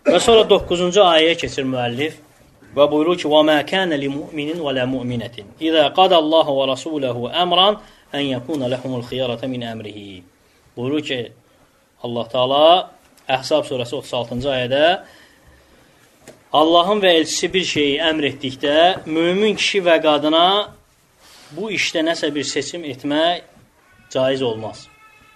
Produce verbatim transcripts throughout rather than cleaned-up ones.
Və sonra doqquzuncu ayəyə keçir müəllif və buyurur ki: "Və mə kənə limu'minin və la mu'minatin İzə qadallahu və rasuluhu əmran ən yekuna lehumul xiyarata min əmrihi." Buyurur ki, Allah Teala Əhzab surəsi otuz altıncı ayədə Allahın və elçisi bir şeyi əmr etdikdə mömin kişi və qadına bu işdə nəsə bir seçim etmək caiz olmaz.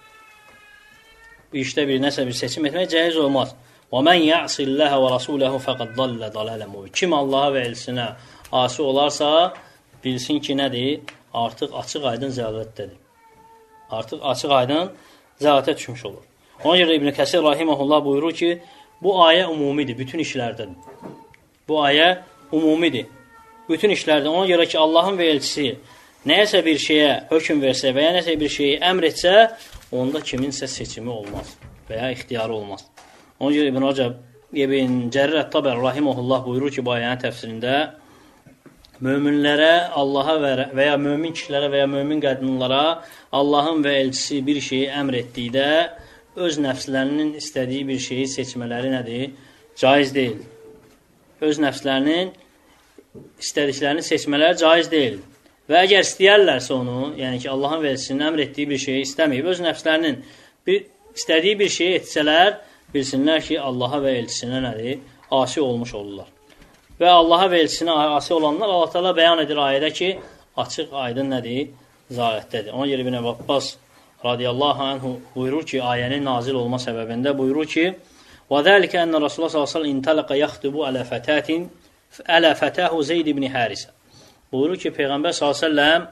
Bu işdə bir nəsə bir seçim etmək caiz olmaz. وَمَنْ يَعْصِ اللّٰهَ وَرَسُولَهُ فَقَدْ ضَلَّ ضَلَالًا مُبِينًا. Kim Allaha və elçisinə asi olarsa, bilsin ki, nədir? Artıq açıq aydın zəlalətdədir. Artıq açıq aydın zəlalətə düşmüş olur. Ona görə İbn Kəsir rahimehullah buyurur ki, bu ayə ümumidir, bütün işlərdədir. Bu ayə ümumidir, bütün işlərdə. Ona görə ki, Allahın və elçisi nəyəsə bir şeyə hökm versə və ya nəsə bir şeyi əmr etsə, onda kiminsə seçimi olmaz və ya ixtiyarı olmaz. Ona görə İbn Rəcəb, İbn Cərir Ət-Tabər rahimehullah buyurur ki, bu ayənin təfsirində möminlərə, Allaha və ya mömin kişilərə və ya mömin qadınlara Allahın və elçisi bir şeyi əmr etdikdə öz nəfslərinin istədiyi bir şeyi seçmələri nədir? Caiz deyil. Öz nəfslərinin istədiklərini seçmələri caiz deyil. Və əgər istəyərlərsə onu, yəni ki, Allahın və elçisinin əmr etdiyi bir şeyi istəməyib, öz nəfslərinin bir, istədiyi bir şeyi etsələr, bilsinlər ki, Allaha və elçisinə nədir? Asi olmuş olurlar. Və Allaha və elçisinə asi olanlar Allah Teala bəyan edir ayədə ki, açıq aydın nədir? Zalətdədir. Ona görə İbn Abbas radiyallahu anhu buyurur ki, ayənin nazil olma səbəbində buyurur ki, وَذَلِكَ أَنَّ رَسُولَ صَلَى اللّٰهُ عَلَيْهِ وَسَلَّمَ اِنْتَلَقَ يَخْتُبُ عَلَى فَتَاتٍ عَلَى فَتَاهُ زَيْدِ بْنِ حَارِسَ. Buyurur ki, Peyğəmbər sallallahu əleyhi və səlləm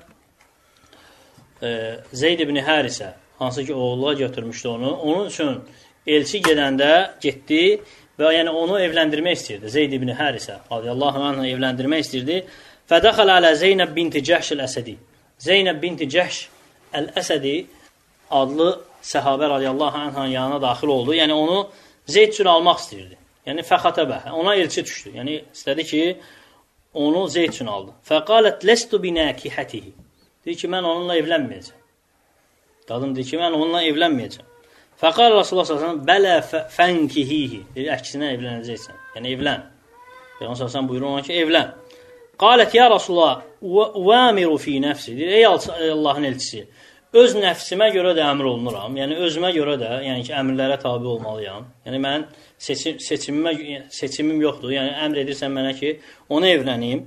e, Zeyd ibn Harisə, hansı ki oğulluğa götürmüşdü onu, onun üçün elçi gedəndə getdi və yəni onu evləndirmək istəyirdi. Zeyd ibn Harisə radiyallahu anh evləndirmək istəyirdi. Fədəxəl alə Zeynəb binti Cəhş əl-Əsədi. Zeynəb binti Cəhş əl-Əsədi adlı səhabə radiyallahu anhın yanına daxil oldu. Yəni onu Zeyd üçün almaq istəyirdi. Yəni fəxətəbə, ona elçi düşdü. Yəni istədi ki, onu Zeyd üçün aldı. Fəqalət lestu binəkihətihi. Deyir ki, mən onunla evlənməyəcəm. Qadın deyir ki, mən onunla evlənməyəcəm. Fəqal Rasulullah sallallahu əleyhi və səlləm bələ fənkihihi. Deyir, əksinə evlənəcəksən. Yəni evlən. Peyğəmbər sallallahu əleyhi və səlləm buyurur ona ki, evlən. Qalət ya Rasulullah vəmiru fi nəfsi. Deyir, ey Allahın elçisi, öz nəfsimə görə də əmr olunuram. Yəni özümə görə də, yəni ki, əmrlərə tabi olmalıyam. Yəni mən seçim, seçimimə, seçimim yoxdur. Yəni əmr edirsən mənə ki, ona evlənim.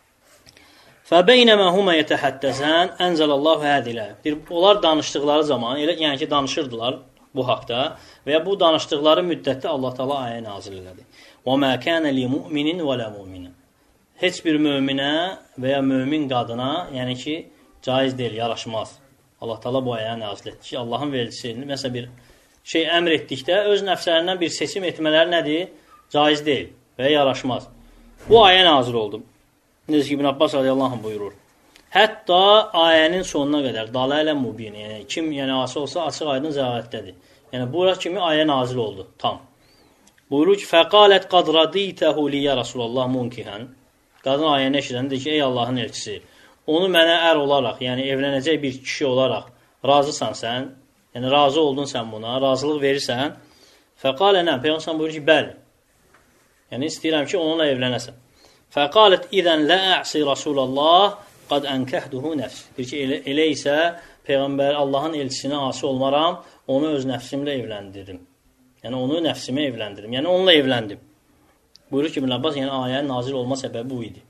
Fəbeynəmə humə yətəhəddəsən ənzəlallahu hədilə. Deyir, onlar danışdıqları zaman, elə, yəni ki, danışırdılar bu haqda və ya bu danışdıqları müddətdə Allah Teala ayə nazil elədi. Və mə kənə li mu'minin və lə mu'minə. Heç bir möminə və ya mömin qadına, yəni ki, caiz deyil, yaraşmaz. Allah Teala bu ayəni nazil etdi ki, Allahın elçisi məsələn bir şey əmr etdikdə öz nəfslərindən bir seçim etmələri nədir? Caiz deyil və yaraşmaz. Bu ayə nazil oldu. Necə ki, İbn Abbas radiyallahu anh buyurur. Hətta ayənin sonuna qədər dalələ mubin, yəni kim yəni asi olsa açıq aydın zəlalətdədir. Yəni bura kimi ayə nazil oldu tam. Buyurur ki, fəqalət qad raditəhu liyə Rasulullah munkihan. Qadın ayəni eşidən dedi ki, ey Allahın elçisi, onu mənə ər olaraq, yəni evlənəcək bir kişi olaraq razısan sən, yəni razı oldun sən buna, razılıq verirsən. Fəqalə nə? Peyğəmbər buyurur ki, bəli. Yəni istəyirəm ki, onunla evlənəsən. Fəqalət idən lə ə'si Rasulallah qad ənkəhduhu nəfs. Deyir ki, elə, elə isə Peyğəmbər Allahın elçisinə asi olmaram, onu öz nəfsimlə evləndirdim. Yəni onu nəfsimə evləndirdim. Yəni onunla evləndim. Buyurur ki, İbn Abbas, yəni ayənin nazil olma səbəbi bu idi.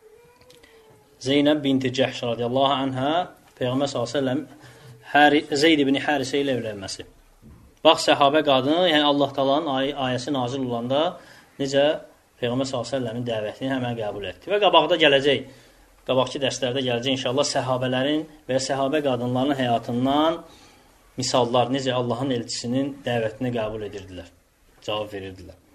Zeynəb binti Cəhş radiyallahu anhə Peyğəmbər sallallahu əleyhi və səlləm Zeyd ibn Harisə ilə evlənməsi. Bax, səhabə qadını, yəni Allah Taala'nın ay ayəsi nazil olanda necə Peyğəmbər sallallahu əleyhi və səlləmin dəvətini həmən qəbul etdi. Və qabaqda gələcək, qabaqki dərslərdə gələcək inşallah səhabələrin və səhabə qadınlarının həyatından misallar, necə Allahın elçisinin dəvətini qəbul edirdilər, cavab verirdilər.